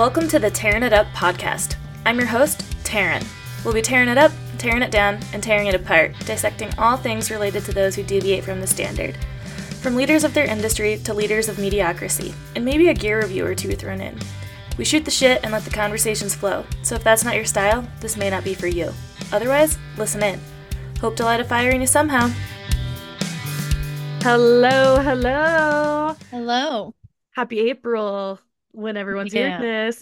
Welcome to the Tearing It Up podcast. I'm your host, Taryn. We'll be tearing it up, tearing it down, and tearing it apart, dissecting all things related to those who deviate from the standard. From leaders of their industry to leaders of mediocrity, and maybe a gear review or two thrown in. We shoot the shit and let the conversations flow, so if that's not your style, this may not be for you. Otherwise, listen in. Hope to light a fire in you somehow. Hello. Hello. Happy April when everyone's hearing this.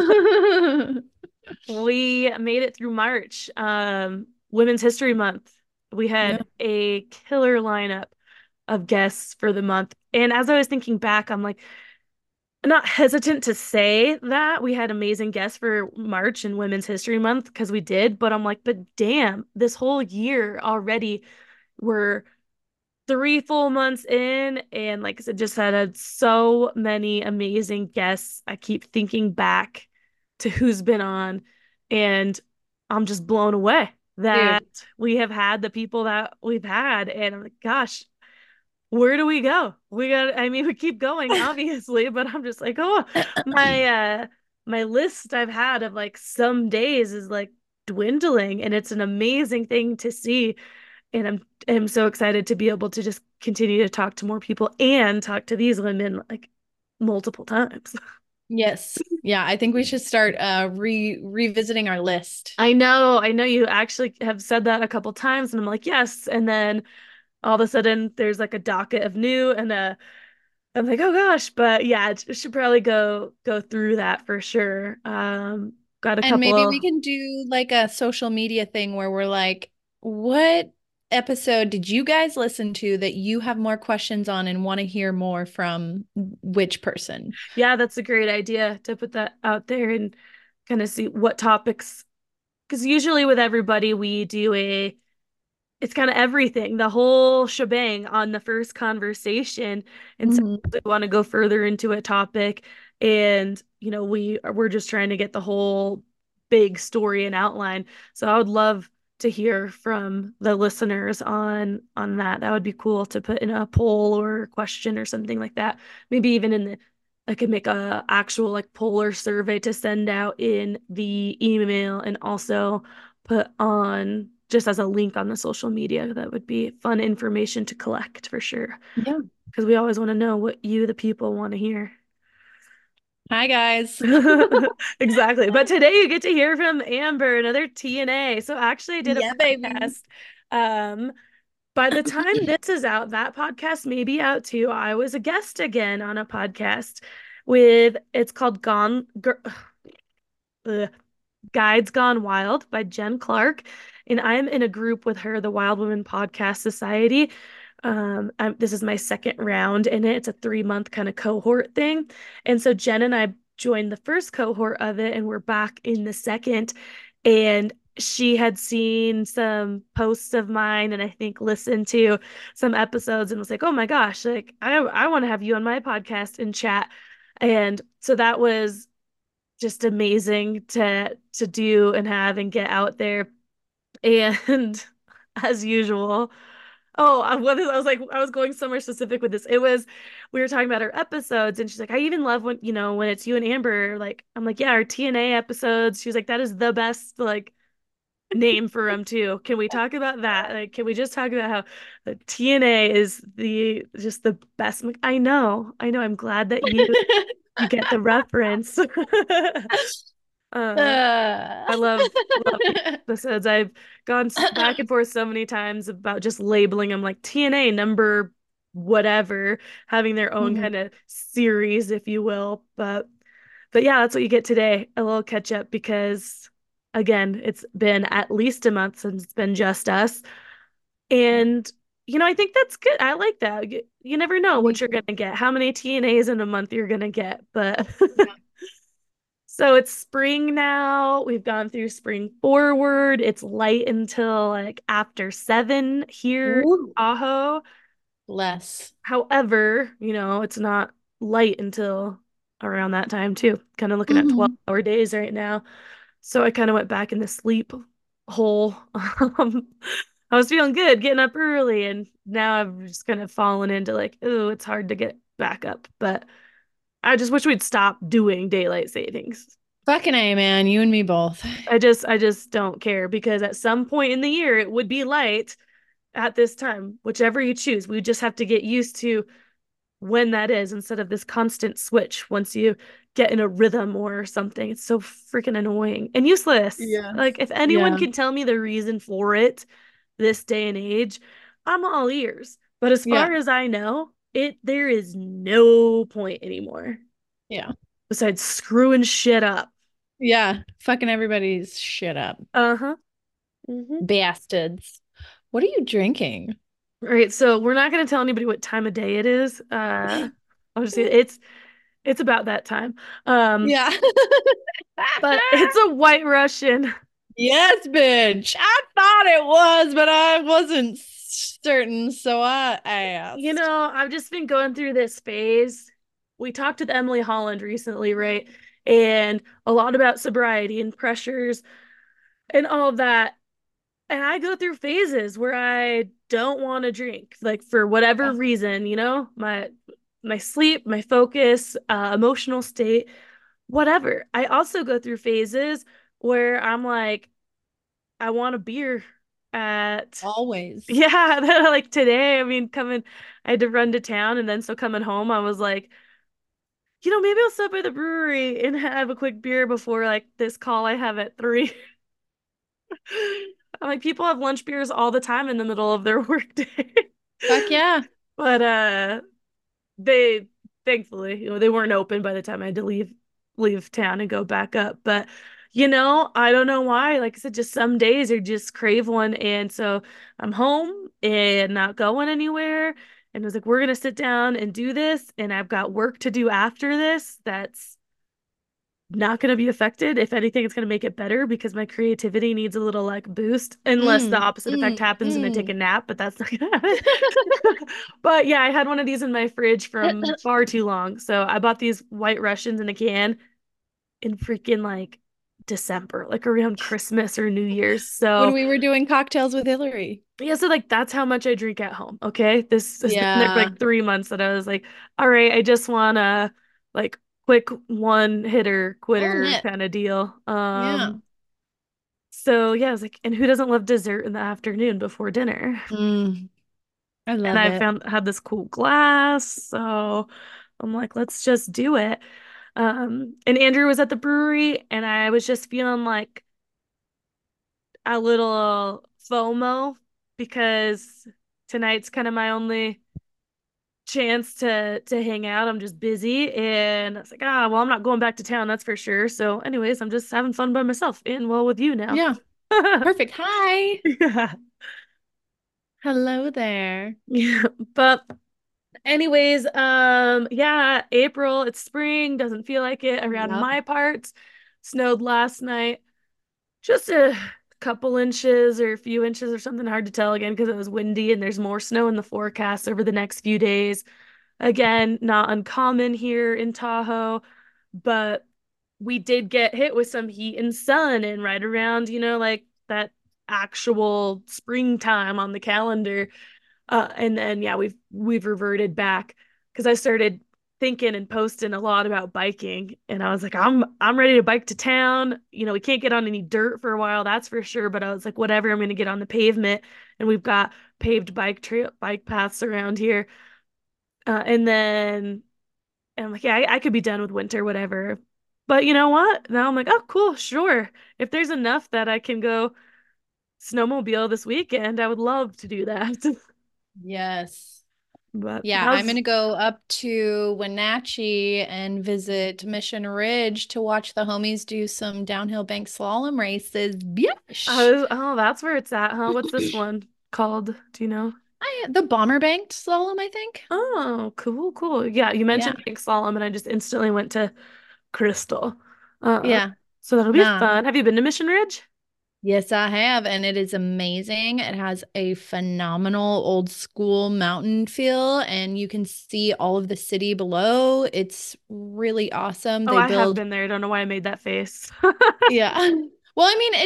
We made it through March, Women's History Month. We had a killer lineup of guests for the month. And as I was thinking back, I'm like, not hesitant to say that we had amazing guests for March and Women's History Month because we did, but I'm like, but damn, this whole year already we're 3 full months in, and like I said, just had so many amazing guests. I keep thinking back to who's been on, and I'm just blown away that we have had the people that we've had. And I'm like, gosh, where do we go? We keep going, obviously, but I'm just like, oh, my list I've had of like some days is like dwindling, and it's an amazing thing to see. And I'm so excited to be able to just continue to talk to more people and talk to these women like multiple times. Yes. Yeah, I think we should start revisiting our list. I know you actually have said that a couple times, and I'm like, yes. And then all of a sudden there's like a docket of new, and I'm like, oh gosh, but yeah, it should probably go through that for sure. Got a And couple maybe of we can do like a social media thing where we're like, what episode did you guys listen to that you have more questions on and want to hear more from which person? Yeah, that's a great idea to put that out there and kind of see what topics, because usually with everybody we do it's kind of everything, the whole shebang on the first conversation. And so we want to go further into a topic, and we're just trying to get the whole big story and outline. So I would love to hear from the listeners on that. That would be cool to put in a poll or question or something like that. Maybe even in the I could make a actual like poll or survey to send out in the email, and also put on just as a link on the social media. That would be fun information to collect for sure. Yeah. Because we always want to know what you, the people, want to hear. Hi, guys. Exactly. But today you get to hear from Amber, another TNA. So actually I did a Yeah, baby. podcast. By the time this is out, that podcast may be out too. I was a guest again on a podcast it's called Guides Gone Wild by Jen Clark. And I'm in a group with her, the Wild Women Podcast Society. This is my second round, and it's a 3 month kind of cohort thing. And so Jen and I joined the first cohort of it, and we're back in the second. And she had seen some posts of mine, and I think listened to some episodes, and was like, oh my gosh, like I want to have you on my podcast and chat. And so that was just amazing to do and have and get out there. And as usual, I was like, I was going somewhere specific with this. It was, we were talking about our episodes, and she's like, I even love when it's you and Amber. Like, I'm like, yeah, our TNA episodes. She was like, that is the best, like, name for them too. Can we talk about that? Like, can we just talk about how the TNA is just the best? I'm glad that you get the reference. I love the episodes. I've gone back and forth so many times about just labeling them like TNA number whatever, having their own kind of series, if you will. But yeah, that's what you get today. A little catch up because again, it's been at least a month since it's been just us. And I think that's good. I like that. You never know what you're gonna get, how many TNAs in a month you're gonna get, but so it's spring now. We've gone through spring forward. It's light until like after 7 here in Ooh. Tahoe. Less. However, it's not light until around that time too. Kind of looking at 12-hour days right now. So I kind of went back in the sleep hole. I was feeling good getting up early, and now I've just kind of fallen into like, oh, it's hard to get back up. But I just wish we'd stop doing daylight savings. Fucking A, man. You and me both. I just don't care because at some point in the year it would be light at this time, whichever you choose. We just have to get used to when that is instead of this constant switch once you get in a rhythm or something. It's so freaking annoying and useless. Yes. Like, if anyone Yeah. can tell me the reason for it this day and age, I'm all ears. But as Yeah. far as I know, there is no point anymore Yeah. besides screwing shit up. Yeah. Fucking everybody's shit up. Uh-huh. Mm-hmm. Bastards. What are you drinking? All right, so we're not gonna tell anybody what time of day it is. I'll just say it's about that time. Um, Yeah. but it's a White Russian. Yes, bitch. I thought it was, but I wasn't certain, so I You asked. know, I've just been going through this phase. We talked with Emily Holland recently, right? And a lot about sobriety and pressures and all of that. And I go through phases where I don't want to drink, like for whatever Yeah. reason, my sleep, my focus, emotional state, whatever. I also go through phases where I'm like, I want a beer at Always. yeah, like today, I mean, I had to run to town and then so coming home, I was like, maybe I'll stop by the brewery and have a quick beer before like this call I have at 3. I'm like, people have lunch beers all the time in the middle of their workday. Fuck yeah. But they thankfully, they weren't open by the time I had to leave town and go back up. But I don't know why. Like I said, just some days I just crave one. And so I'm home and not going anywhere. And I was like, we're gonna sit down and do this. And I've got work to do after this. That's not going to be affected. If anything, it's going to make it better because my creativity needs a little like boost, unless the Mm, opposite effect mm, happens and I take mm. a nap, but that's not going to happen. But yeah, I had one of these in my fridge from far too long. So I bought these White Russians in a can in freaking like December, like around Christmas or New Year's. When So we were doing cocktails with Hillary. yeah, so like that's how much I drink at home. Okay. This has been there for Yeah. like 3 months that I was like, all right, I just wanna like quick one hitter One quitter hit. kind of deal. Yeah. So yeah, I was like, and who doesn't love dessert in the afternoon before dinner? Mm, I And love I it. had this cool glass, so I'm like, let's just do it. And Andrew was at the brewery, and I was just feeling like a little FOMO because tonight's kind of my only chance to hang out. I'm just busy, and I was like, well, I'm not going back to town, that's for sure. So, anyways, I'm just having fun by myself and well with you now. Yeah. Perfect. Hi. Yeah. Hello there. Yeah. But anyways, yeah, April, it's spring, doesn't feel like it around Yep. my parts. Snowed last night, just a couple inches or a few inches or something, hard to tell again because it was windy and there's more snow in the forecast over the next few days. Again, not uncommon here in Tahoe, but we did get hit with some heat and sun and right around, like that actual springtime on the calendar. And then yeah, we've reverted back because I started thinking and posting a lot about biking, and I was like, I'm ready to bike to town. We can't get on any dirt for a while, that's for sure. But I was like, whatever, I'm gonna get on the pavement, and we've got paved bike paths around here. And I'm like, yeah, I could be done with winter, whatever. But you know what? Now I'm like, oh, cool, sure. If there's enough that I can go snowmobile this weekend, I would love to do that. Yes. But Yeah, I'm how's gonna go up to Wenatchee and visit Mission Ridge to watch the homies do some downhill bank slalom races. Bish. oh, that's where it's at, huh? What's this one called? Do you know? The bomber banked slalom, I think. Oh, cool, cool. Yeah, you Yeah. mentioned Pink Slalom, and I just instantly went to Crystal. Uh, Yeah. so that'll be Nah. fun. Have you been to Mission Ridge? Yes, I have, and it is amazing. It has a phenomenal old school mountain feel, and you can see all of the city below. It's really awesome. Oh, They I have build, been there. I don't know why I made that face. yeah. Well, I mean,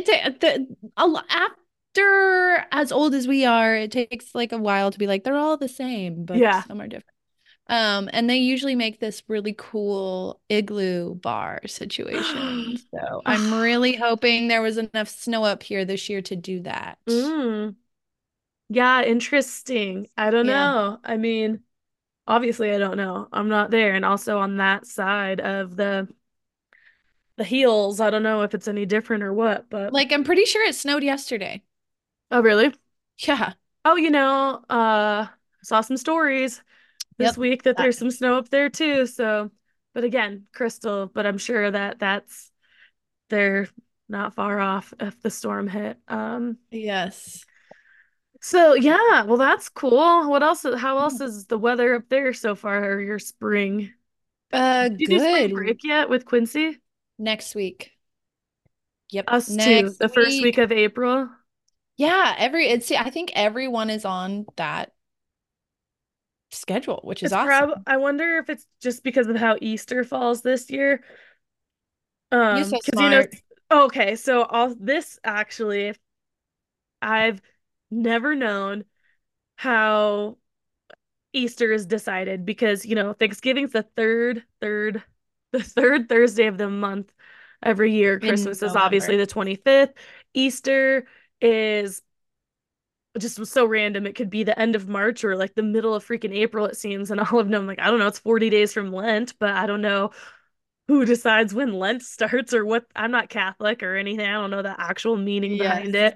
after as old as we are, it takes like a while to be like they're all the same, but Yeah. some are different. And they usually make this really cool igloo bar situation. So I'm really hoping there was enough snow up here this year to do that. Mm, yeah, interesting. I don't Yeah. know. I mean, obviously I don't know. I'm not there. And also on that side of the heels, I don't know if it's any different or what, but Like I'm pretty sure it snowed yesterday. oh really? Yeah. Oh, saw some stories this Yep. week that That- there's some snow up there too. So, but again, Crystal, but I'm sure that they're not far off if the storm hit. Yes. So yeah, well that's cool. What else? How else is the weather up there so far, or your spring? Did you do spring Good. break yet with Quincy? Next week. Yep. Us too. Next The first week week. of April. Yeah, I think everyone is on that schedule, which is It's awesome. I wonder if it's just because of how Easter falls this year. You're so Because smart. okay, so all this actually, I've never known how Easter is decided because, Thanksgiving's the third Thursday of the month every year. In Christmas is obviously November. the 25th. Easter is just so random. It could be the end of March or like the middle of freaking April, it seems. And all of them, like, I don't know, it's 40 days from Lent, but I don't know who decides when Lent starts or what. I'm not Catholic or anything. I don't know the actual meaning behind Yes. it.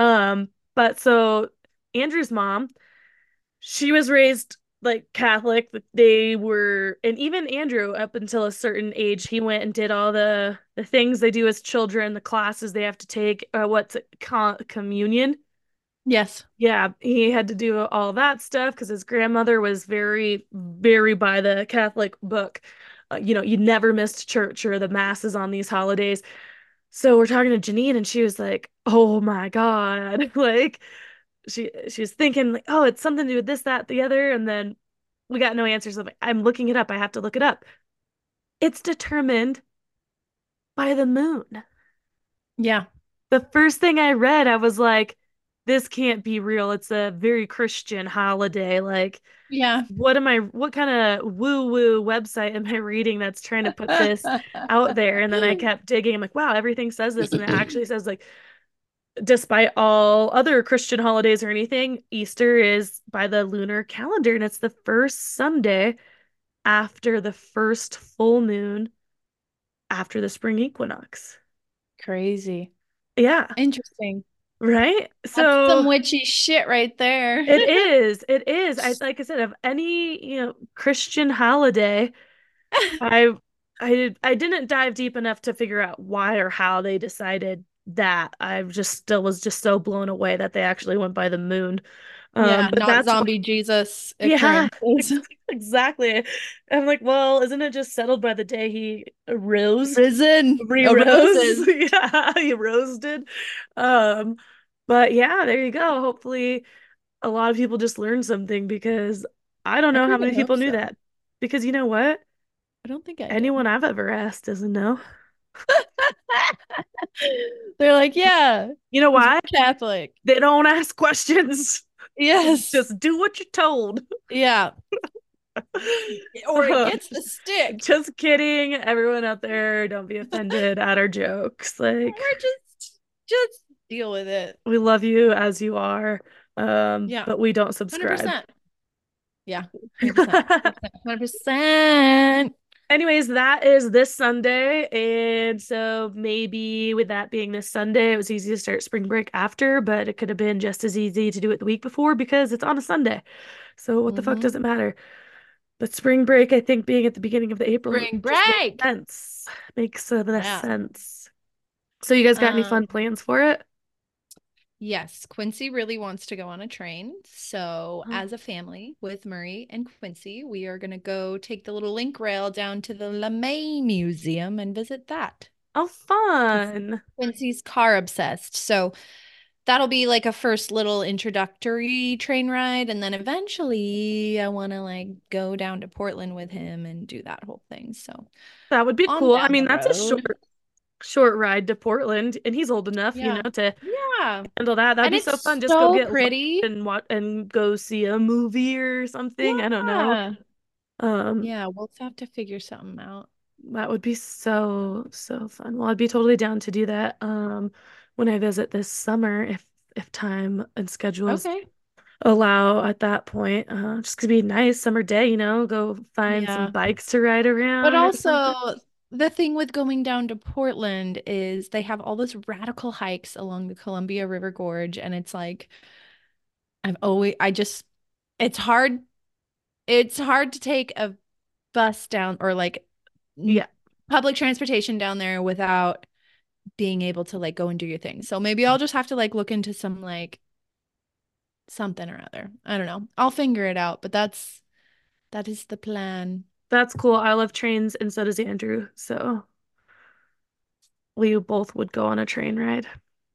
But so Andrew's mom, she was raised like Catholic. They were, and even Andrew, up until a certain age, he went and did all the things they do as children, the classes they have to take. What's it, communion? Yes. Yeah, he had to do all that stuff because his grandmother was very, very by the Catholic book. You never missed church or the masses on these holidays. So we're talking to Janine, and she was like, "Oh my God!" Like she was thinking like, "Oh, it's something to do with this, that, the other," and then we got no answers. I'm like, "I'm looking it up. I have to look it up." It's determined by the moon. Yeah. The first thing I read, I was like, "This can't be real. It's a very Christian holiday. Like." Yeah. What kind of woo-woo website am I reading that's trying to put this out there? And then I kept digging. I'm like, wow, everything says this. And it actually says, like, despite all other Christian holidays or anything, Easter is by the lunar calendar, and it's the first Sunday after the first full moon after the spring equinox. Crazy. Yeah, Interesting. right? That's So some witchy shit right there. it is. It is. Like I said, of any, Christian holiday, I I didn't dive deep enough to figure out why or how they decided that. I just still was just so blown away that they actually went by the moon. Yeah, But not that's why, zombie Jesus yeah, occurrences. exactly. I'm like, well, isn't it just settled by the day he Risen. re-rose? Roses. Yeah, he roasted. Um, but yeah, there you go. Hopefully a lot of people just learned something because I don't I know how many freaking people hope knew so. that. Because you know what? I don't think I did. Anyone I've ever asked doesn't know. They're like, yeah, You know because why? we're Catholic. They don't ask questions. Yes. Just do what you're told. Yeah. Or it gets the stick. Just kidding. Everyone out there, don't be offended at our jokes. Like, Or just deal with it. we love you as you are, Yeah. but we don't subscribe. 100%. Yeah. 100%. 100%. Anyways, that is this Sunday. And so maybe with that being this Sunday, it was easy to start spring break after, but it could have been just as easy to do it the week before because it's on a Sunday. So what the fuck Mm-hmm. does it matter? But spring break, I think being at the beginning of the April Spring just makes break. sense. Makes the Yeah. sense. So you guys got any fun Um, plans for it? yes, Quincy really wants to go on a train. So, as a family with Murray and Quincy, we are going to go take the little link rail down to the LeMay Museum and visit that. Oh, 'Cause fun. Quincy's car obsessed. So, that'll be like a first little introductory train ride. And then eventually, I want to like go down to Portland with him and do that whole thing. So, That would be on cool. I down mean, the that's a road. short ride to Portland, and he's old enough, Yeah. to Yeah. handle that. That'd And be so fun. it's Just go so get lunch pretty. and go see a movie or something. I don't know. Yeah. Um, Yeah, we'll have to figure something out. that would be so, so fun. Well, I'd be totally down to do that when I visit this summer if time and schedules Okay. allow at that point. Just gonna be a nice summer day, go find some Yeah. bikes to ride But around or something. also, the thing with going down to Portland is they have all those radical hikes along the Columbia River Gorge, and it's like I just, it's hard. It's hard to take a bus down or like Yeah, public transportation down there without being able to like go and do your thing. So maybe I'll just have to like look into some like something or other. I don't know. I'll figure it out, but that is the plan. that's cool. I love trains and so does Andrew. So we both would go on a train ride.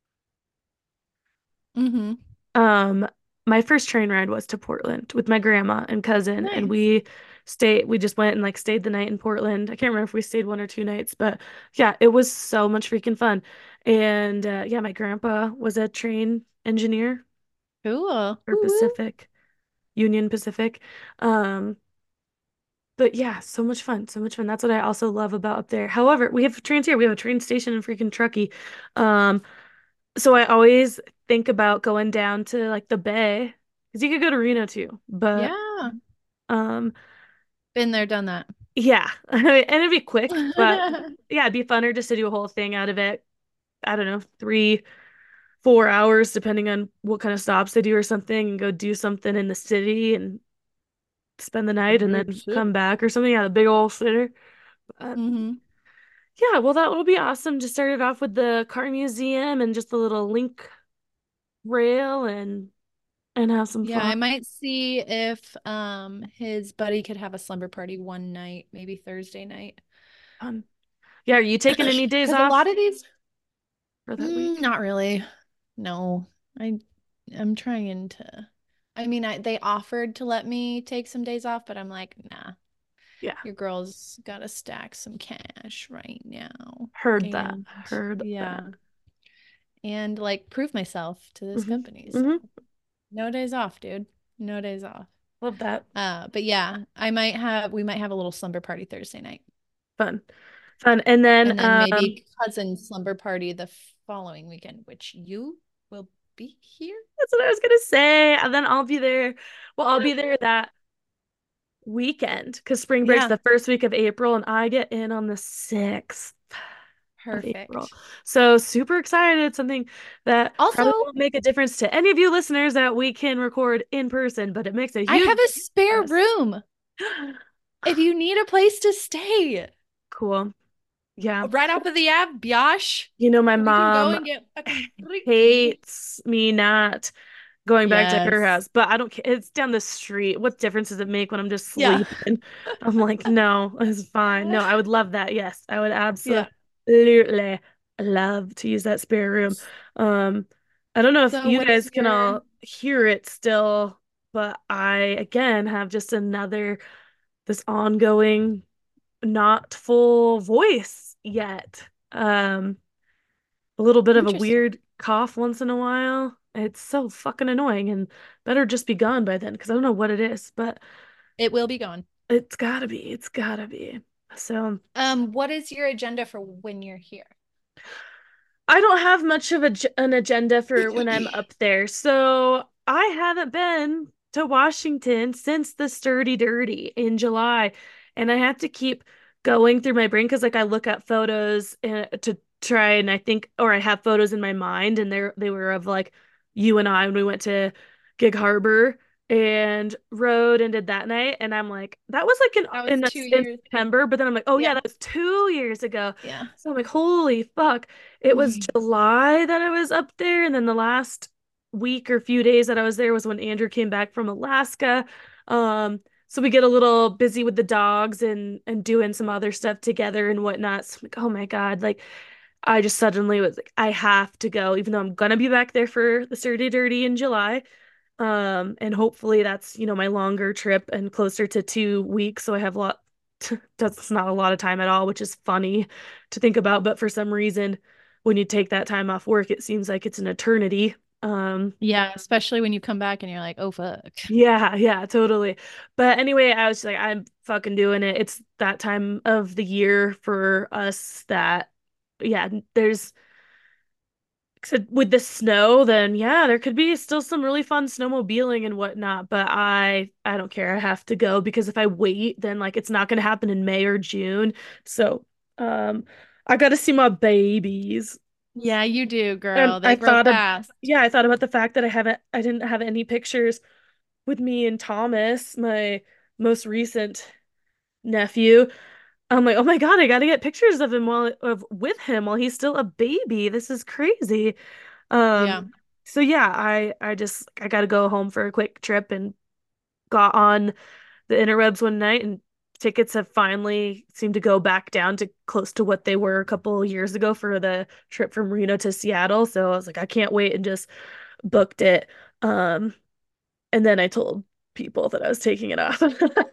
Mm-hmm. Um, my first train ride was to Portland with my grandma and cousin, and Nice. we just went and like stayed the night in Portland. I can't remember if we stayed 1 or 2 nights, but yeah, it was so much freaking fun. And yeah, my grandpa was a train engineer Cool. for Woo-woo. Pacific, Union Pacific. Um, but yeah, so much fun, so much fun. That's what I also love about up there. However, we have trains here. We have a train station in freaking Truckee. Um, So I always think about going down to like the Bay because you could go to Reno too. But Yeah. um Been there, done that. yeah, and it'd be quick, but yeah, it'd be funner just to do a whole thing out of it. I don't know, 3, 4 hours depending on what kind of stops they do or something, and go do something in the city and spend the night and Big then city. come back or something. Yeah, the big old sitter. But Mm-hmm. yeah, well, that will be awesome. Just started off with the car museum and just a little link rail and have some Yeah, fun. I might see if his buddy could have a slumber party one night, maybe Thursday night. Fun. Yeah, are you taking any days Because a off lot of these, for that week? not really. No, I I'm trying to. I mean, they offered to let me take some days off, but I'm like, nah, Yeah, your girl's got to stack some cash right now. heard that. And Heard that. yeah, and like prove myself to this Hmm. company. So Hmm. no days off, dude. No days off. Love that. But yeah, we might have a little slumber party Thursday night. Fun. Fun. And then And then maybe cousin slumber party the following weekend, which you will be here. that's what I was gonna say. And then I'll be there. Well, I'll be there that weekend because spring break's Yeah, the first week of April and I get in on the 6th of April. perfect. So super excited. Something that probably Also, won't make a difference to any of you listeners that we can record in person, but it makes a I huge have a difference to spare us. room if you need a place to stay. Cool. Yeah. Right off of the app, Biosh. My We can go mom and get fucking freaky. hates me not going back to her Yes. house, but I don't care. It's down the street. What difference does it make when I'm just Yeah. sleeping? I'm like, no, it's fine. No, I would love that. Yes, I would Yeah. absolutely love to use that spare room. Um, I don't know if So you what is guys can your all hear it still, but I again have just this ongoing not full voice yet. A little bit of a interesting? weird cough once in a while. It's so fucking annoying and better just be gone by then because I don't know what it is, but It will be gone. it's gotta be. It's gotta be. So What is your agenda for when you're here? I don't have much of an agenda for when I'm up there. So I haven't been to Washington since the Sturdy Dirty in July. And I have to keep going through my brain because like I look at photos to try and I think or I have photos in my mind and they were of like you and I when we went to Gig Harbor and rode and did that night and I'm like that was like That was two in years. September but then I'm like oh yeah Yeah. that was 2 years ago. Yeah. So I'm like, holy fuck. It was July that I was up there. And then the last week or few days that I was there was when Andrew came back from Alaska. So we get a little busy with the dogs and doing some other stuff together and whatnot. So I'm like, oh my God. Like I just suddenly was like, I have to go, even though I'm gonna be back there for the Sturdy Dirty in July. And hopefully that's, my longer trip and closer to 2 weeks. So I have a lot, that's not a lot of time at all, which is funny to think about. But for some reason, when you take that time off work, it seems like it's an eternity. Yeah, especially when you come back and you're like, oh fuck. Yeah, yeah, totally. But anyway, I was like, I'm fucking doing it. It's that time of the year for us that, yeah, there's except with the snow, then yeah, there could be still some really fun snowmobiling and whatnot. But I don't care. I have to go because if I wait, then like it's not gonna happen in May or June. So, um, I got to see my babies. Yeah, you do, And girl. They grow fast. yeah, I thought about the fact that I didn't have any pictures with me and Thomas, my most recent nephew. I'm like, oh my God, I gotta get pictures of him with him while he's still a baby. This is crazy. Yeah. So yeah, I gotta go home for a quick trip and got on the interwebs one night and tickets have finally seemed to go back down to close to what they were a couple of years ago for the trip from Reno to Seattle. So I was like, I can't wait and just booked it. Um, and then I told people that I was taking it off.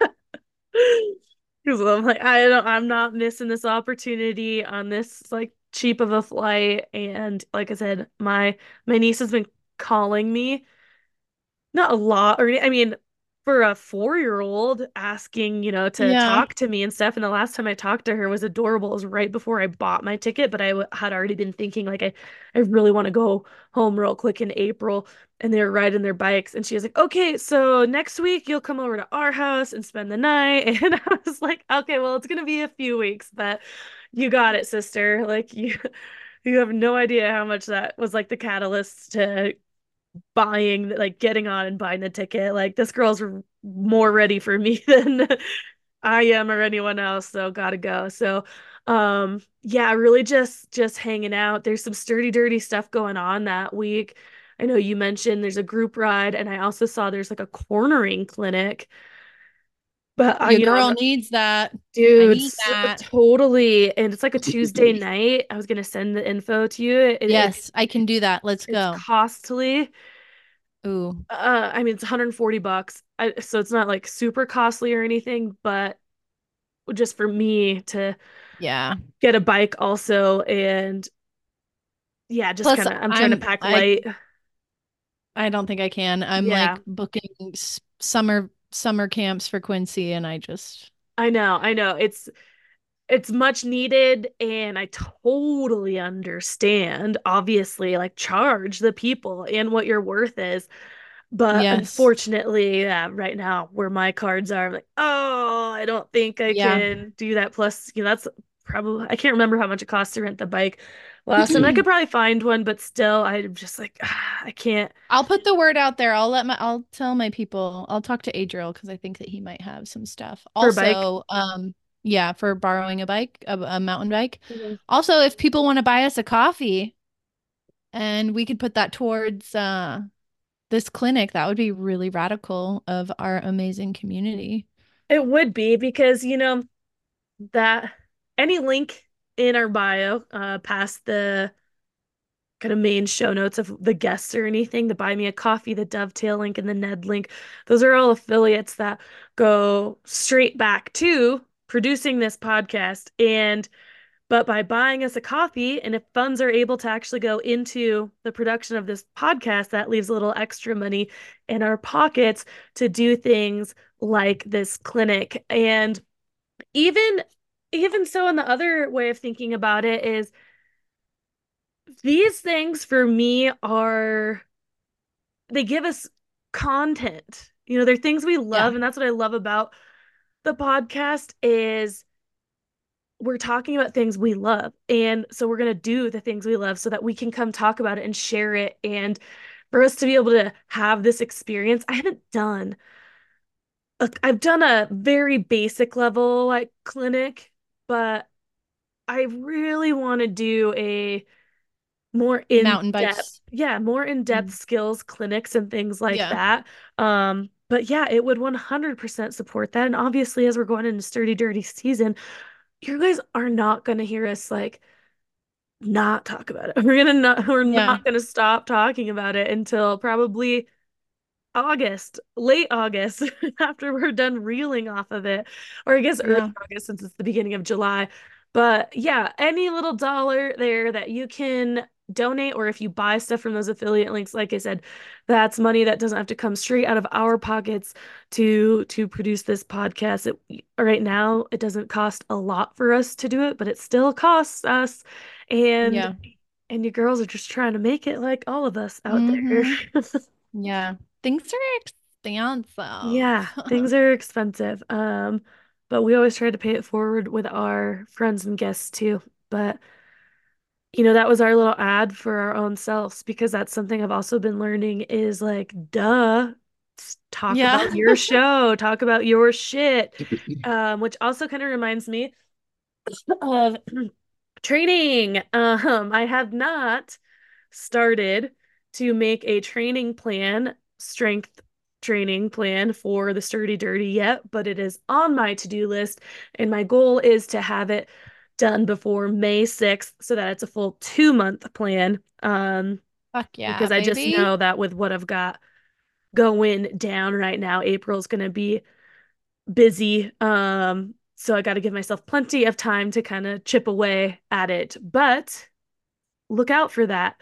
Because I'm like, I'm not missing this opportunity on this like cheap of a flight. And like I said, my niece has been calling me not a lot or I mean for a 4-year-old asking to Yeah. talk to me and stuff, and the last time I talked to her was adorable. It was right before I bought my ticket, but had already been thinking like I really want to go home real quick in April, and they were riding their bikes and she was like, okay, so next week you'll come over to our house and spend the night. And I was like, okay, well, it's gonna be a few weeks, but you got it, sister. Like you have no idea how much that was like the catalyst to buying like getting on and buying the ticket. Like this girl's more ready for me than I am or anyone else, so gotta go. So yeah, really just hanging out. There's some sturdy dirty stuff going on that week. I know you mentioned there's a group ride, and I also saw there's like a cornering clinic. But Your I'm girl not, needs that. I dude, need that. totally. And it's like a Tuesday night. I was gonna send the info to you. Yes, I can do that. Let's It's go. costly. Ooh, I mean, it's $140. So it's not like super costly or anything, but just for me to yeah. get a bike also, and yeah, just Plus, kind of I'm trying to pack light. I don't think I can. I'm Yeah, like booking summer camps for Quincy, and I just I know. It's much needed, and I totally understand. Obviously, like charge the people and what your worth is. But yes, unfortunately, yeah, right now where my cards are, I'm like, oh, I don't think I yeah. can do that. Plus, that's probably I can't remember how much it costs to rent the bike last time. I could probably find one, but still, I'm just like, I can't I'll put the word out there. I'll tell my people. I'll talk to Adriel because I think that he might have some stuff. for a bike. Also, yeah, for borrowing a bike, a mountain bike. Mhm. Also, if people want to buy us a coffee and we could put that towards this clinic, that would be really radical of our amazing community. It would be because that any link in our bio, past the kind of main show notes of the guests or anything, the Buy Me a Coffee, the Dovetail link, and the Ned link. Those are all affiliates that go straight back to producing this podcast. But by buying us a coffee, and if funds are able to actually go into the production of this podcast, that leaves a little extra money in our pockets to do things like this clinic. And even even so, in the other way of thinking about it is these things for me are they give us content. They're things we Yeah. love, and that's what I love about the podcast is we're talking about things we love. And so we're going to do the things we love so that we can come talk about it and share it. And for us to be able to have this experience, I've done a very basic level like clinic, but I really want to do a more Mountain in-depth, bikes. yeah, more in-depth Mm. skills clinics and things like Yeah. that. But yeah, it would 100% support that. And obviously, as we're going into Sturdy Dirty season, you guys are not going to hear us like not talk about it. We're Yeah. not gonna stop talking about it until probably August, late August, after we're done reeling off of it. Or I guess early Yeah. August since it's the beginning of July. But yeah, any little dollar there that you can donate or if you buy stuff from those affiliate links, like I said, that's money that doesn't have to come straight out of our pockets to produce this podcast. Right now, it doesn't cost a lot for us to do it, but it still costs us. And Yeah. and you girls are just trying to make it like all of us out there. Mm-hmm. Yeah. Things are expensive. Yeah, things are expensive. But we always try to pay it forward with our friends and guests too. But that was our little ad for our own selves because that's something I've also been learning is like, duh, talk Yeah. about your show, talk about your shit. Which also kind of reminds me of training. I have not started to make a training plan, strength training plan for the Sturdy Dirty yet, but it is on my to-do list. And my goal is to have it done before May 6th so that it's a full 2-month plan. Fuck yeah, Because I just baby. know that with what I've got going down right now, April's going to be busy. So I got to give myself plenty of time to kind of chip away at it. But look out for that.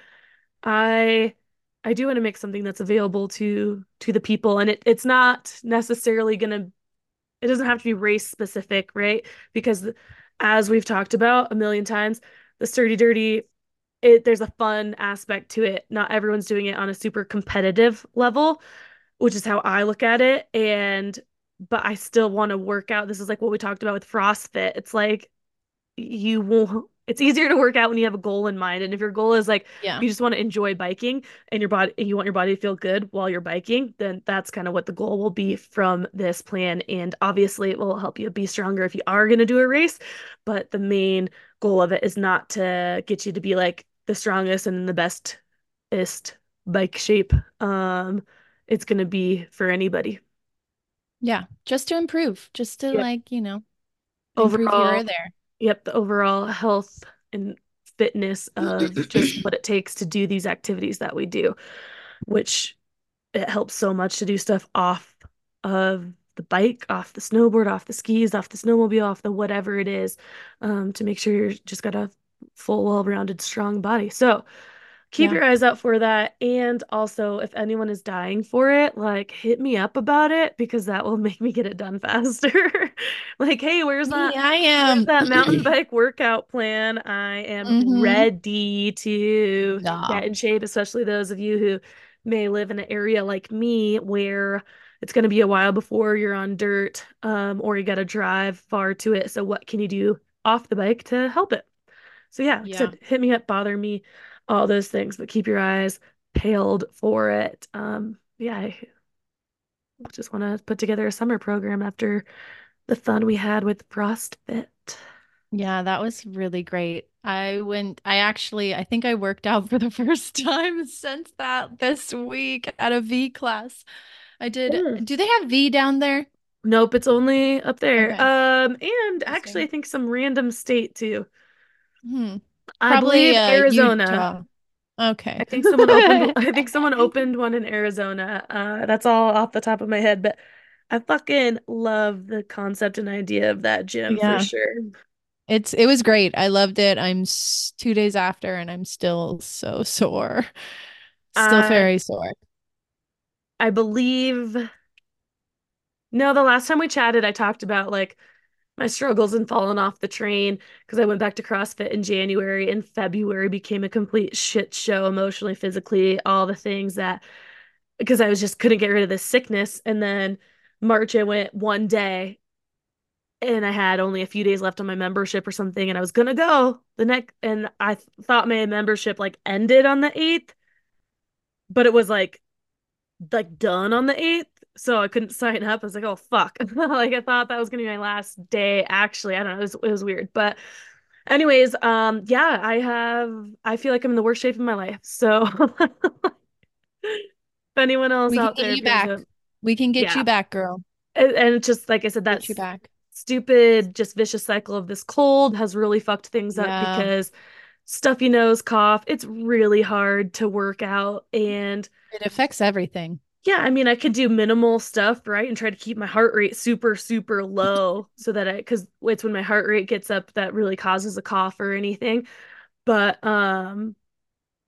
I I do want to make something that's available to the people, and it's not necessarily gonna. It doesn't have to be race specific, right? Because as we've talked about a million times, the Sturdy Dirty, there's a fun aspect to it. Not everyone's doing it on a super competitive level, which is how I look at it. But I still want to work out. This is like what we talked about with CrossFit. It's like you will it's easier to work out when you have a goal in mind. And if your goal is like Yeah. you just want to enjoy biking and you want your body to feel good while you're biking, then that's kind of what the goal will be from this plan. And obviously it will help you be stronger if you are going to do a race, but the main goal of it is not to get you to be like the strongest and in the bestest bike shape. It's going to be for anybody. Yeah. Just to improve, just to Yep. like, improve here or Overall, there. yep, the overall health and fitness of just what it takes to do these activities that we do, which it helps so much to do stuff off of the bike, off the snowboard, off the skis, off the snowmobile, off the whatever it is, to make sure you're just got a full, well-rounded, strong body. So keep Yeah. your eyes out for that. And also, if anyone is dying for it, like hit me up about it because that will make me get it done faster. Like, hey, Me, I where's am. that mountain bike workout plan? I am Mm-hmm. ready to Yeah. get in shape, especially those of you who may live in an area like me where it's going to be a while before you're on dirt, or you got to drive far to it. So what can you do off the bike to help it? So yeah, like I Yeah. said, hit me up, bother me, all those things, but keep your eyes peeled for it. Yeah, I just want to put together a summer program after the fun we had with CrossFit. Yeah, that was really great. I think I worked out for the first time since that this week at a V class. Mm. Do they have V down there? Nope, it's only up there. Okay. And actually, I Interesting. think some random state too. Hmm. I Probably believe Arizona. Utah. Okay. I think someone opened one in Arizona. That's all off the top of my head, but I fucking love the concept and idea of that gym for Yeah. sure. It was great. I loved it. 2 days after and I'm still so sore. Still I very sore. I believe no, the last time we chatted, I talked about like my struggles and falling off the train because I went back to CrossFit in January and February became a complete shit show emotionally, physically, all the things that because I was just couldn't get rid of this sickness. And then March, I went one day and I had only a few days left on my membership or something, and I was gonna go the next, and I thought my membership like ended on the 8th, but it was like done on the 8th. So I couldn't sign up. I was like, oh fuck. Like I thought that was gonna be my last day. Actually, I don't know. It was weird. But anyways, yeah, I feel like I'm in the worst shape of my life. So if anyone else We can out get there you feels back. it, We can get yeah. you back, girl. And it's just like I said, Get you that's back. stupid, just vicious cycle of this cold has really fucked things up Yeah. because stuffy nose, cough, it's really hard to work out. And It affects everything. yeah, I mean, I could do minimal stuff, right? And try to keep my heart rate super, super low so that because it's when my heart rate gets up that really causes a cough or anything. But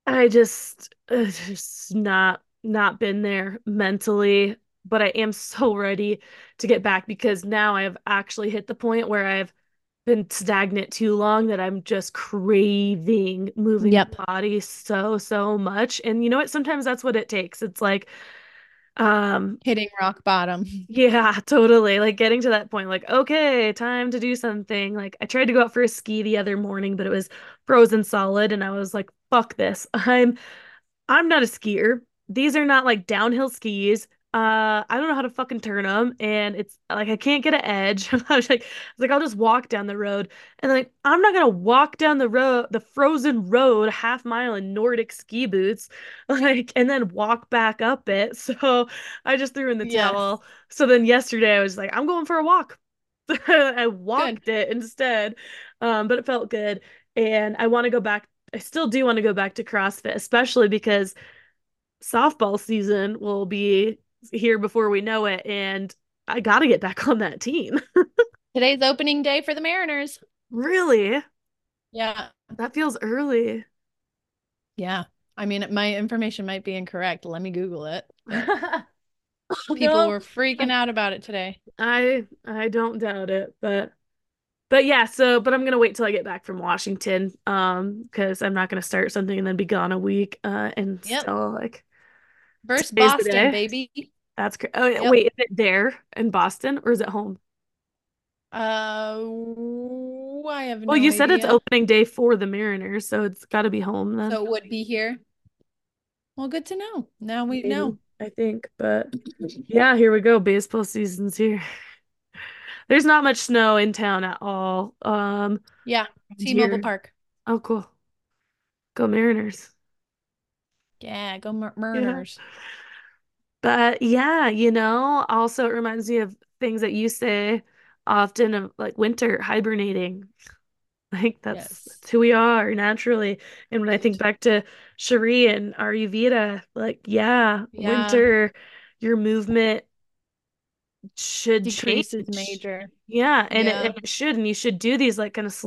I just not been there mentally, but I am so ready to get back because now I have actually hit the point where I've been stagnant too long that I'm just craving moving Yep. my body so much. And you know what? Sometimes that's what it takes. It's like, um, Hitting rock bottom. yeah, totally. Like getting to that point, like, okay, time to do something. Like I tried to go out for a ski the other morning, but it was frozen solid, and I was like, fuck this. I'm not a skier. These are not like downhill skis. I don't know how to fucking turn them, and it's like I can't get an edge. I was like, I'll just walk down the road, and like I'm not gonna walk down the road, the frozen road, half mile in Nordic ski boots, like, and then walk back up it. So I just threw in the Yes. towel. So then yesterday I was like, I'm going for a walk. I Good. walked it instead, but it felt good, and I want to go back. I still do want to go back to CrossFit, especially because softball season will be here before we know it, and I got to get back on that team. Today's opening day for the Mariners. Really? Yeah. That feels early. Yeah. I mean, my information might be incorrect. Let me Google it. But people No, were freaking out about it today. I don't doubt it, but yeah, so but I'm gonna wait till I get back from Washington, because I'm not gonna start something and then be gone a week, and Yep. still like Versus today's the Boston, day. baby. That's crazy. Oh, Yep. wait, is it there in Boston or is it home? I have Well, no you said it's idea. opening day for the Mariners, so it's got to be home then. So it would be here. Well, good to know. Now we Maybe, know. I think, but yeah, here we go. Baseball season's here. There's not much snow in town at all. Yeah. T-Mobile Here. Park. Oh, cool. Go Mariners. Yeah, go Yeah. Mariners. But yeah, also it reminds me of things that you say often of like winter hibernating. Like Yes. that's who we are naturally. And when I think And back to Cherie and Ayurveda, like yeah, yeah, winter, your movement should decrease is change. major. Yeah, and Yeah. it should, and you should do these like kind of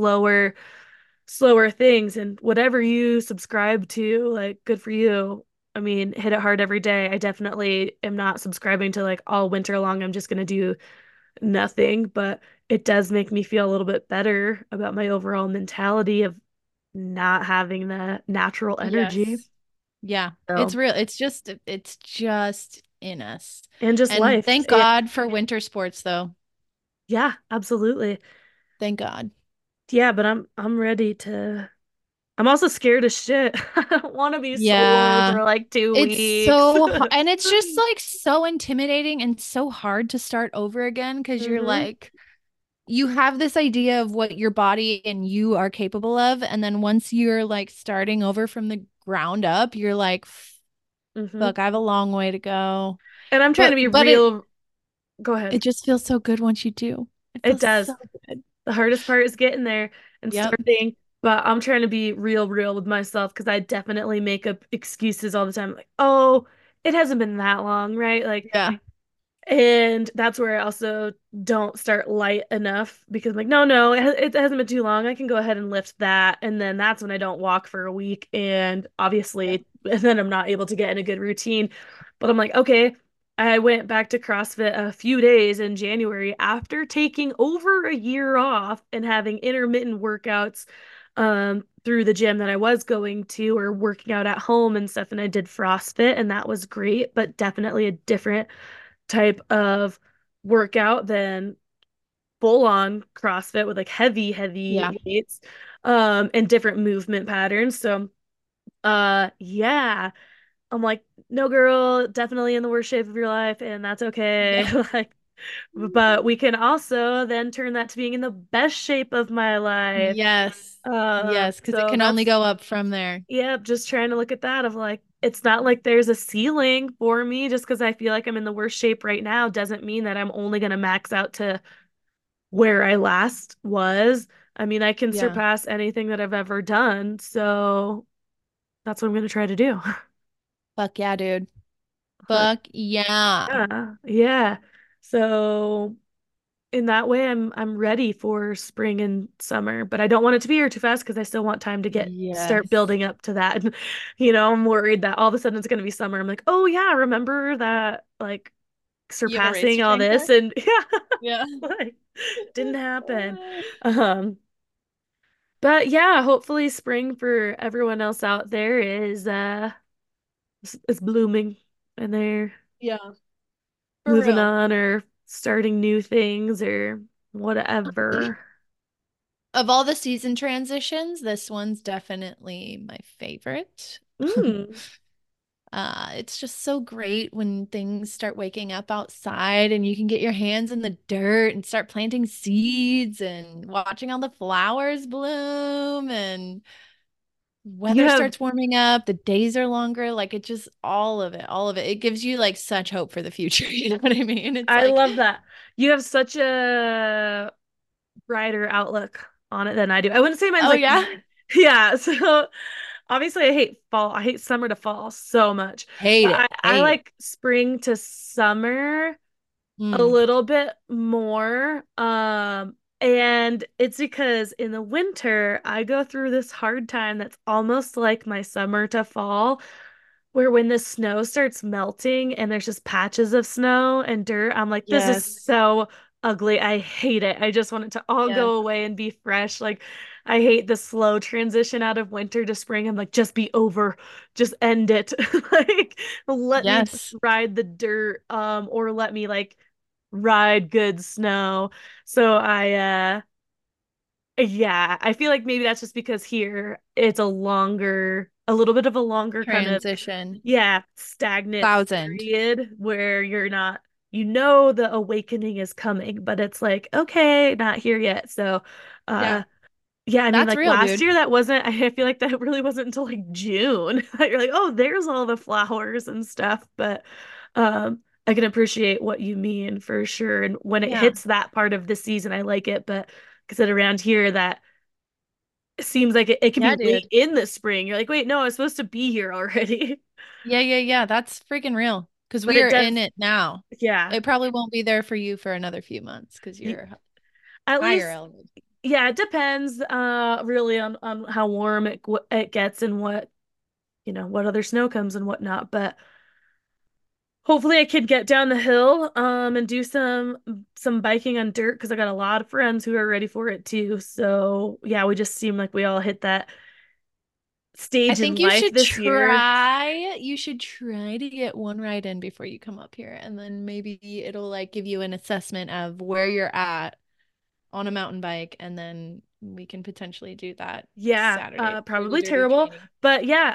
slower things, and whatever you subscribe to, like good for you. I mean, hit it hard every day. I definitely am not subscribing to like all winter long. I'm just gonna do nothing, but it does make me feel a little bit better about my overall mentality of not having the natural energy. Yes. Yeah. It's So, real. It's just in us. and just And life. thank And God for winter sports though. yeah, absolutely. Thank God. Yeah, but I'm ready to. I'm also scared as shit. I don't want to be sore Yeah. for like two It's weeks. so, and it's just like so intimidating and so hard to start over again because you're hmm like, you have this idea of what your body and you are capable of. And then once you're like starting over from the ground up, you're like, hmm fuck, I have a long way to go. And I'm trying to But be but it real. Go it ahead. just feels so good once you do. It It feels does. so good. The hardest part is getting there and Yep. starting, but I'm trying to be real with myself because I definitely make up excuses all the time. Like, oh, it hasn't been that long, right? Like, Yeah. and that's where I also don't start light enough because I'm like, no, it hasn't been too long. I can go ahead and lift that. And then that's when I don't walk for a week. And Yep. obviously, and then I'm not able to get in a good routine. But I'm like, okay, I went back to CrossFit a few days in January after taking over a year off and having intermittent workouts through the gym that I was going to or working out at home and stuff. And I did CrossFit, and that was great, but definitely a different type of workout than full on CrossFit with like Yeah. heavy weights and different movement patterns. So yeah, I'm like, no girl, definitely in the worst shape of your life, and that's okay. Yeah. Like, but we can also then turn that to being in the best shape of my life. Yes. Yes, because it So can only that's go up from there. yeah, just trying to look at that of like it's not like there's a ceiling for me just because I feel like I'm in the worst shape right now doesn't mean that I'm only gonna max out to where I last was. I mean, I can Yeah. surpass anything that I've ever done, so that's what I'm gonna try to do. Fuck yeah, dude. But Fuck yeah. yeah, yeah. So in that way I'm ready for spring and summer, but I don't want it to be here too fast because I still want time to get start Yes. building up to that. I'm worried that all of a sudden it's going to be summer. I'm like, "Oh yeah, remember that like You have a race surpassing to all train for? this?" And yeah, Yeah. like didn't happen. Um but yeah, hopefully spring for everyone else out there is blooming and they're Yeah, for moving real. on or starting new things or whatever. Of all the season transitions, this one's definitely my favorite. Mm. It's just so great when things start waking up outside and you can get your hands in the dirt and start planting seeds and watching all the flowers bloom and You weather have, starts warming up, the days are longer, like it just all of it, all of it. It gives you like such hope for the future, you know what I mean? It's I like, love that. You have such a brighter outlook on it than I do. I wouldn't say mine's oh like, yeah, yeah. So obviously I hate fall. I hate summer to fall so much. hate But it, I hate it. like spring to summer a Mm, little bit more. And it's because in the winter I go through this hard time that's almost like my summer to fall, where when the snow starts melting and there's just patches of snow and dirt, I'm like, this is yes, so ugly. I hate it. I just want it to all yes, go away and be fresh. Like, I hate the slow transition out of winter to spring. I'm like, just be over, just end it. Like, let me just yes, ride the dirt, or let me like ride good snow. So yeah, I feel like maybe that's just because here it's a little bit of a longer kind of transition, yeah, stagnant 1000. period where you're not, the awakening is coming, but it's like, okay, not here yet. So, Yeah, uh, yeah, I mean, that's like real, last dude. year, that wasn't, I feel like that really wasn't until like June. You're like, oh, there's all the flowers and stuff. But, I can appreciate what you mean for sure. And when it Yeah. hits that part of the season, I like it. But, because around here, that seems like it can be Yeah, late dude. in the spring. You're like, wait, no, I was supposed to be here already. Yeah, yeah, yeah. That's freaking real. Because But we it are does, in it now. yeah. It probably won't be there for you for another few months because Y- you're At higher least, elevated. yeah, it depends really on how warm it gets and what other snow comes and whatnot. But hopefully I could get down the hill and do some biking on dirt because I got a lot of friends who are ready for it too. So, yeah, we just seem like we all hit that I stage in think you life should this year. try to get one ride in before you come up here. And then maybe it'll like give you an assessment of where you're at on a mountain bike. And then we can potentially do that Yeah, Saturday before you probably go to terrible. training. But yeah,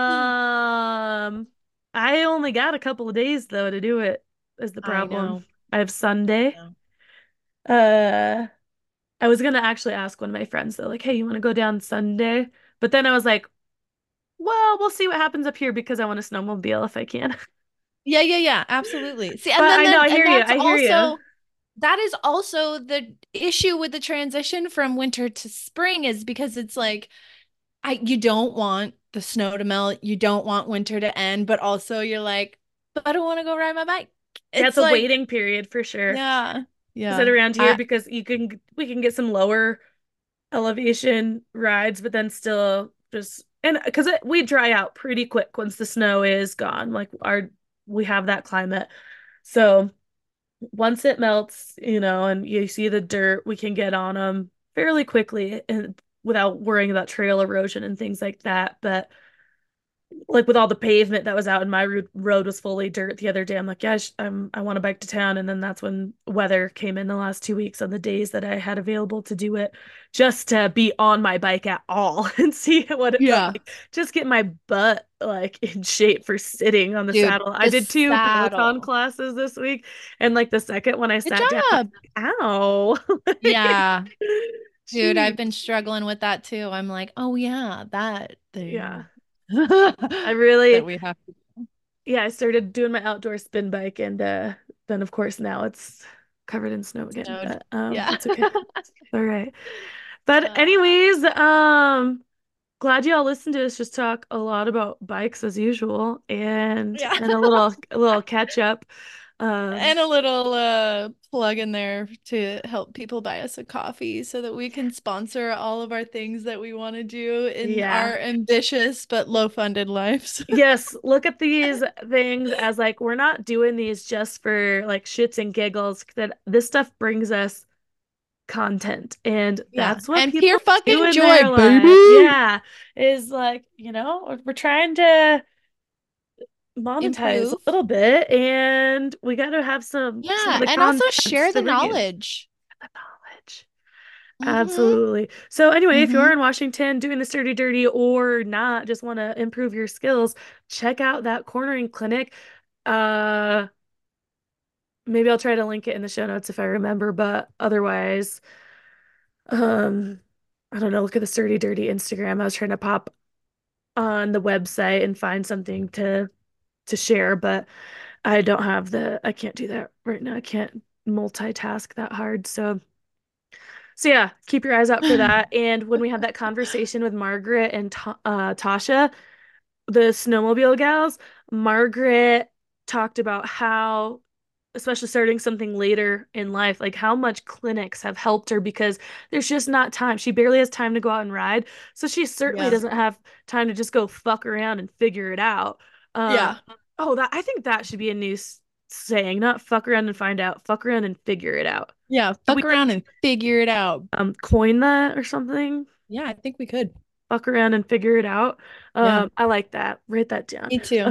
I only got a couple of days though to do it is the I problem. know. I have Sunday. No. Uh, I was gonna actually ask one of my friends though, like, hey, you want to go down Sunday? But then I was like, well, we'll see what happens up here because I want to snowmobile if I can. Yeah, yeah, yeah, absolutely. See, and But then I know, that I and hear you. that's I hear you. also that is also the issue with the transition from winter to spring is because it's like you don't want the snow to melt, you don't want winter to end, but also you're like, but I don't want to go ride my bike. Yeah, it's It's a like, waiting period for sure. yeah, Is that yeah. around here I because we can get some lower elevation rides, but then still just and because we dry out pretty quick once the snow is gone. Like we have that climate, so once it melts, and you see the dirt, we can get on them fairly quickly and without worrying about trail erosion and things like that. But like with all the pavement that was out and my road was fully dirt the other day. I'm like, yeah, I want to bike to town. And then that's when weather came in the last 2 weeks on the days that I had available to do it, just to be on my bike at all and see what it felt Yeah, like. Just get my butt like in shape for sitting on the dude, saddle. I the did two Peloton saddle. classes this week, and like the second when I Good sat down, I was job. like, ow. Like, Yeah, dude, I've geez. been struggling with that too. I'm like, oh yeah, that Yeah. thing I that really we have to yeah, I started doing my outdoor spin bike and then of course now it's covered in snow again, snowed. but Yeah. that's okay. All right. But Uh, anyways, glad y'all listened to us just talk a lot about bikes as usual and yeah. a little catch up. Um, And a little plug in there to help people buy us a coffee so that we can sponsor all of our things that we want to do in yeah. our ambitious but low-funded lives. Yes, look at these things as like we're not doing these just for like shits and giggles. That this stuff brings us content, and Yeah. that's what And pure people do fucking in joy, their life. baby. Yeah, is like, we're trying to monetize a Improve. little bit, and we got to have some of Yeah. the And also contents share to the bring you knowledge. the knowledge. Mm-hmm. Absolutely. So anyway, if you're Mm-hmm. in Washington doing the sturdy dirty or not, just want to improve your skills, check out that cornering clinic. Uh, Maybe I'll try to link it in the show notes if I remember, but otherwise, um, I don't know, look at the sturdy dirty Instagram. I was trying to pop on the website and find something to share, but I can't do that right now. I can't multitask that hard. So yeah, keep your eyes out for that. And when we had that conversation with Margaret and Tasha, the snowmobile gals, Margaret talked about how, especially starting something later in life, like how much clinics have helped her because there's just not time. She barely has time to go out and ride. So she certainly Yeah. doesn't have time to just go fuck around and figure it out. Um, Yeah. oh, that I think that should be a new saying, not fuck around and find out, fuck around and figure it out. Yeah. Could we Fuck around and figure it out. coin that or something? Yeah, I think we could. Fuck around and figure it out. Yeah. I like that. Write that down. Me too.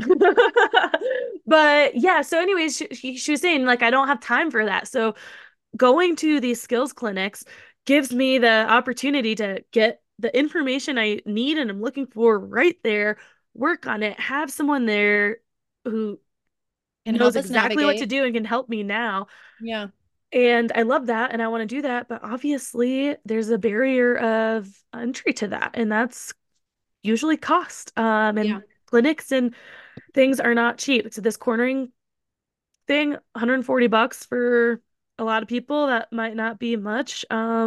But yeah, so anyways, she was saying like I don't have time for that. So going to these skills clinics gives me the opportunity to get the information I need and I'm looking for right there, work on it, have someone there who Can knows help us exactly what to navigate. do and can help me now. Yeah. And I love that and I want to do that, but obviously there's a barrier of entry to that, and that's usually cost. And Yeah. clinics and things are not cheap. So this cornering thing, $140 for a lot of people, that might not be much.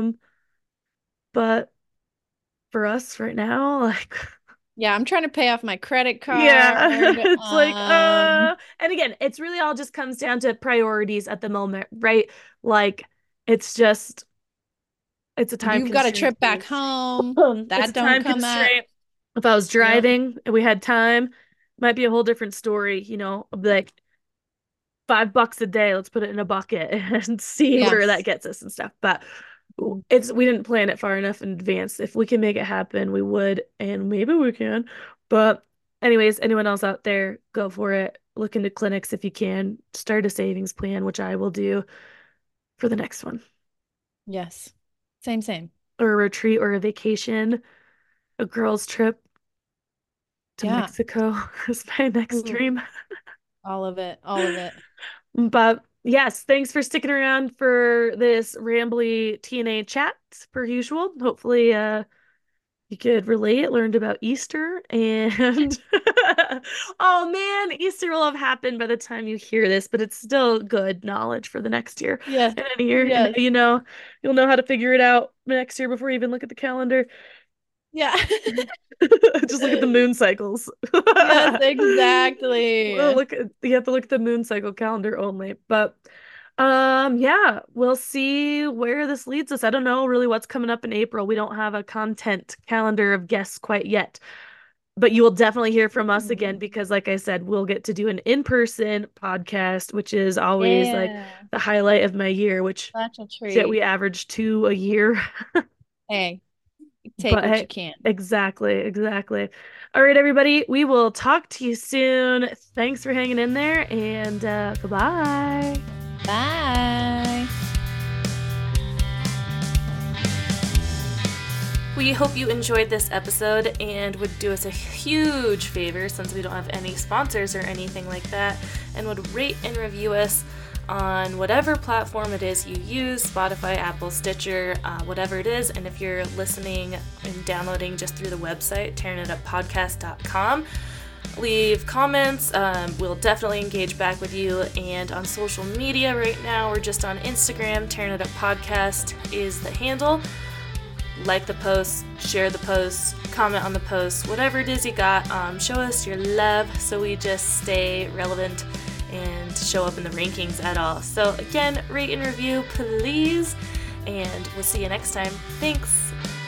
But for us right now, like Yeah, I'm trying to pay off my credit yeah, card. it's like and again, it's really all just comes down to priorities at the moment, right? Like it's just it's a time You've got a constraint trip back too. home. It's a That don't time come at. constraint. If I was Yep. driving and we had time, might be a whole different story, I'd be like $5 a day, let's put it in a bucket and see Yeah. where that gets us and stuff. But Mhm. we didn't plan it far enough in advance. If we can make it happen, we would, and maybe we can. But anyways, anyone else out there, go for it. Look into clinics if you can. Start a savings plan, which I will do for the next one. Yes. Same, same. Or a retreat or a vacation, a girls' trip to Yeah. Mexico is my next Ooh, dream. all of it. All of it. But yes, thanks for sticking around for this rambly TNA chat per usual. Hopefully, you could relate, learned about Easter, and oh man, Easter will have happened by the time you hear this, but it's still good knowledge for the next year Yes. and any year. And Yes. you'll know how to figure it out next year before you even look at the calendar. Yeah. Just look at the moon cycles. Yes, exactly. You have to look at the moon cycle calendar only. But yeah, we'll see where this leads us. I don't know really what's coming up in April. We don't have a content calendar of guests quite yet. But you will definitely hear from us again Hmm. because like I said, we'll get to do an in-person podcast, which is always like Yeah. the highlight of my year, which Such a shit, we treat. average two a year. Hey, take But what you hey, can. exactly, exactly. All right, everybody, we will talk to you soon. Thanks for hanging in there, and goodbye. Bye. We hope you enjoyed this episode and would do us a huge favor, since we don't have any sponsors or anything like that, and would rate and review us on whatever platform it is you use, Spotify, Apple, Stitcher, whatever it is. And if you're listening and downloading just through the website, tearingituppodcast.com, leave comments. We'll definitely engage back with you. And on social media right now, we're just on Instagram. Tearing It Up Podcast is the handle. Like the post, share the post, comment on the post, whatever it is you got. Show us your love so we just stay relevant and show up in the rankings at all. So again, rate and review, please, and we'll see you next time. Thanks.